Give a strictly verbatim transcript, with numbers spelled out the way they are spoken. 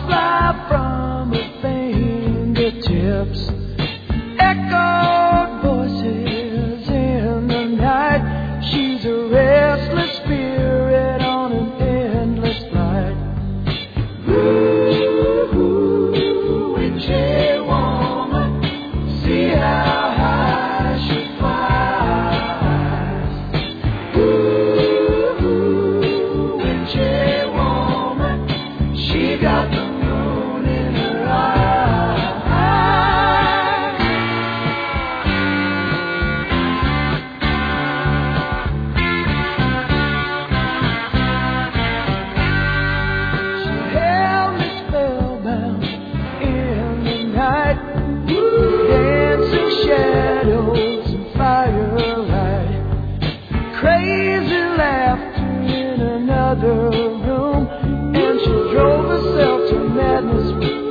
fly from her fingertips. Echoed voices in the night. She's a restless spirit on an endless flight. Ooh, witchy woman, see how high she flies. Ooh, witchy woman, she got the moon in her eye. She held me spellbound in the night. Dancing shadows and firelight. Crazy laughter in another room, and she drove herself to madness.